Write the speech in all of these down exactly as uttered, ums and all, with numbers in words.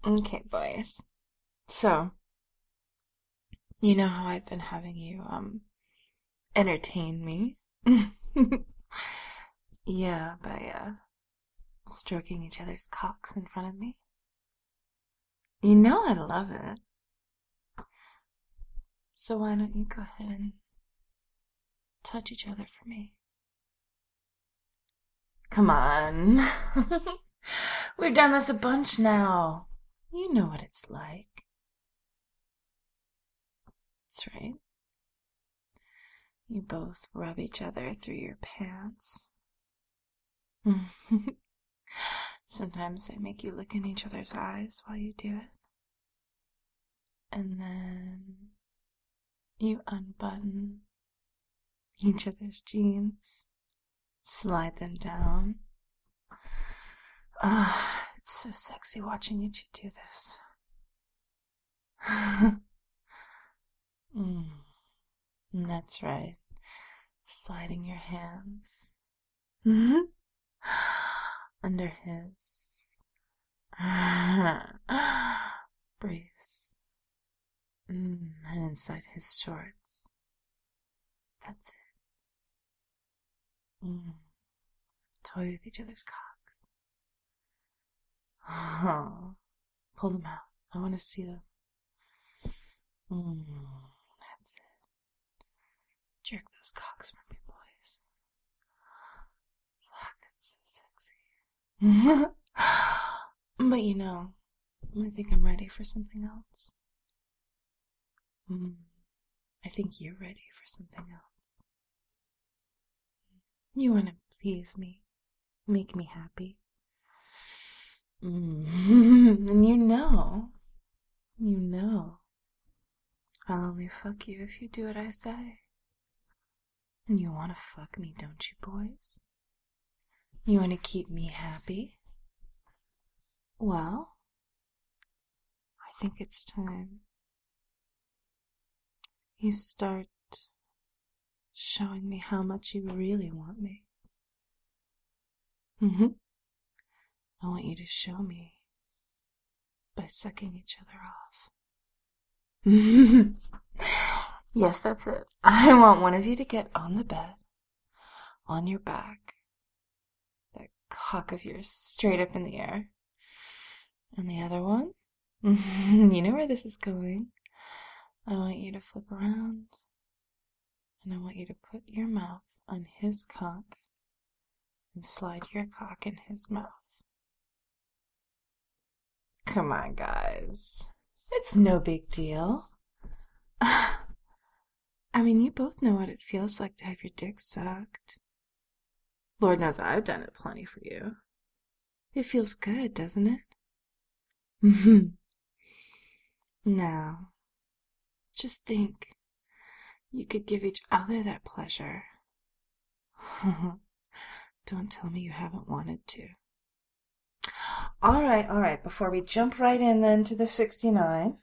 Okay, boys. So, you know how I've been having you, um, entertain me? Yeah, by, uh, stroking each other's cocks in front of me. You know I love it. So why don't you go ahead and touch each other for me? Come on. We've done this a bunch now. You know what it's like. That's right. You both rub each other through your pants. Sometimes they make you look in each other's eyes while you do it. And then you unbutton each other's jeans, slide them down. Ah, oh, it's so sexy watching you two do this. mm. That's right. Sliding your hands under his briefs mm. and inside his shorts. That's it. Mm. Toy with each other's cocks. Oh. Pull them out. I want to see them. Mm. That's it. Jerk those cocks for me, boys. Fuck, that's so sexy. But you know, I think I'm ready for something else. Mm. I think you're ready for something else. You want to please me, make me happy. Mm. And you know, you know, I'll only fuck you if you do what I say. And you want to fuck me, don't you, boys? You want to keep me happy? Well, I think it's time you start showing me how much you really want me. Mm-hmm. I want you to show me by sucking each other off. Yes, that's it. I want one of you to get on the bed, on your back, that cock of yours straight up in the air. And the other one, you know where this is going. I want you to flip around, and I want you to put your mouth on his cock and slide your cock in his mouth. Come on, guys. It's no big deal. I mean, you both know what it feels like to have your dick sucked. Lord knows I've done it plenty for you. It feels good, doesn't it? Mm-hmm. Now, just think, you could give each other that pleasure. Don't tell me you haven't wanted to. All right, all right, before we jump right in then to the sixty-nine,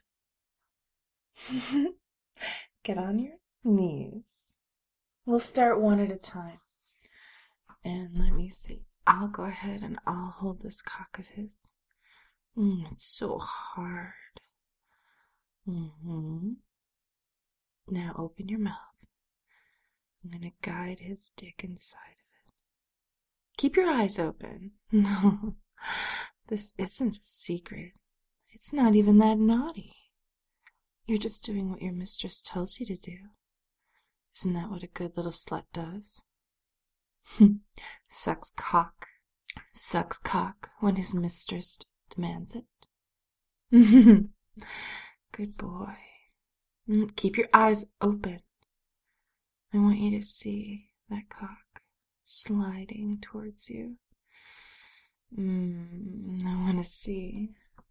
get on your knees. We'll start one at a time. And let me see. I'll go ahead and I'll hold this cock of his. Mm, it's so hard. Mm-hmm. Now open your mouth. I'm going to guide his dick inside of it. Keep your eyes open. No, this isn't a secret. It's not even that naughty. You're just doing what your mistress tells you to do. Isn't that what a good little slut does? Sucks cock. Sucks cock when his mistress demands it. Good boy. Keep your eyes open. I want you to see that cock sliding towards you. Mm, I want to see.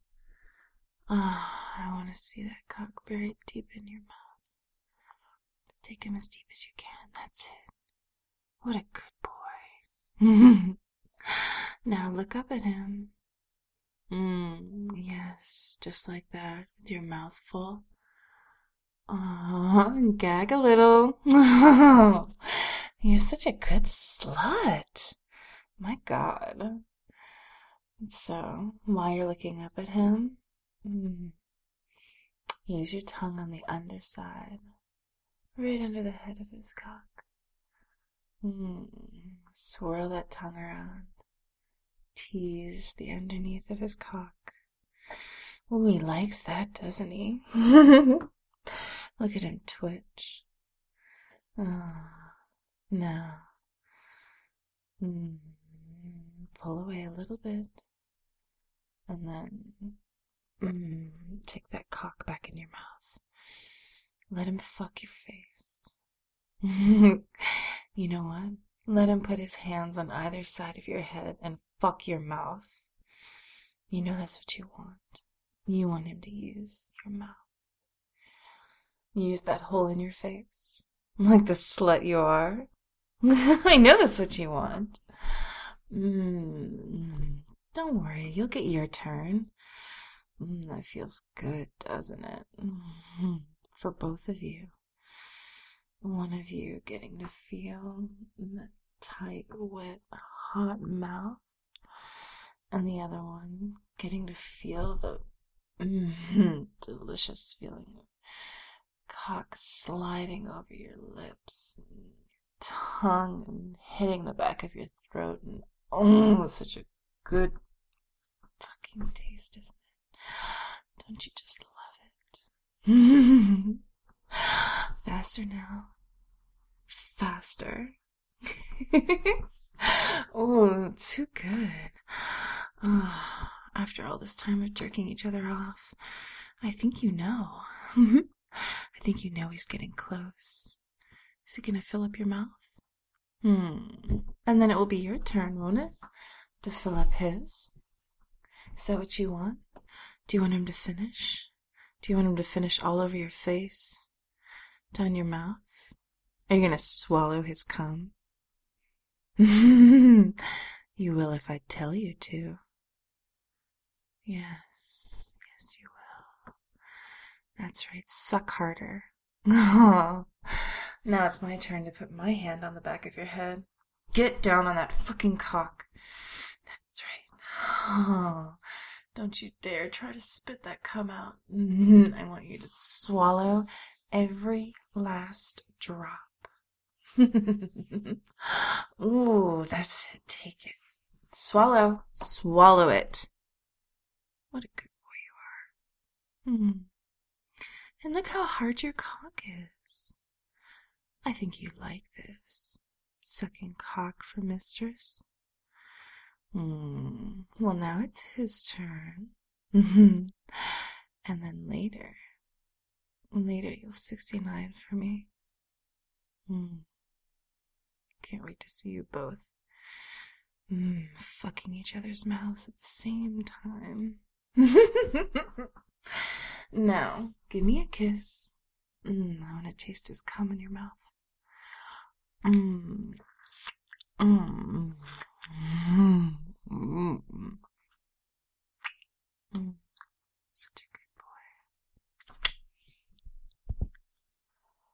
Ah, oh, I want to see that cock buried deep in your mouth. Take him as deep as you can. That's it. What a good boy. Now look up at him. Mm, yes, just like that, with your mouth full. Oh, gag a little. You're such a good slut. My God. So, while you're looking up at him, Mm. Use your tongue on the underside, right under the head of his cock. Mm. Swirl that tongue around. Tease the underneath of his cock. Oh, he likes that, doesn't he? Look at him twitch. Oh, now. Mm. Pull away a little bit. And then mm, take that cock back in your mouth. Let him fuck your face. You know what? Let him put his hands on either side of your head and fuck your mouth. You know that's what you want. You want him to use your mouth. Use that hole in your face. Like the slut you are. I know that's what you want. Mm, don't worry, you'll get your turn. Mm, that feels good, doesn't it? Mm, for both of you. One of you getting to feel that tight, wet, hot mouth. And the other one getting to feel the mm, delicious feeling of cock sliding over your lips and your tongue and hitting the back of your throat. And oh, such a good fucking taste, isn't it? Don't you just love it? Faster now. Faster. Oh, too good. Oh, after all this time of jerking each other off, I think you know. I think you know he's getting close. Is he gonna fill up your mouth? Hmm. And then it will be your turn, won't it? To fill up his? Is that what you want? Do you want him to finish? Do you want him to finish all over your face? Down your mouth? Are you gonna swallow his cum? You will if I tell you to. Yes, yes you will. That's right, suck harder. Oh, now it's my turn to put my hand on the back of your head. Get down on that fucking cock. That's right. Oh, don't you dare try to spit that cum out. I want you to swallow every last drop. Ooh, that's it. Take it. Swallow. Swallow it. What a good boy you are. Hmm. And look how hard your cock is. I think you like this. Sucking cock for mistress. Hmm. Well, now it's his turn. And then later. Later you'll sixty-nine for me. Hmm. Can't wait to see you both mm, fucking each other's mouths at the same time. Now, give me a kiss. Mm, I want to taste his cum in your mouth. Mm. Mm. Mm.